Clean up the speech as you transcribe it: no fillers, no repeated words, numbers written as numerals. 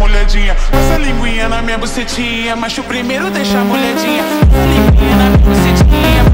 molhadinha. Passa a linguinha na minha bucetinha, macho primeiro deixa molhadinha. Passa a linguinha na minha bucetinha.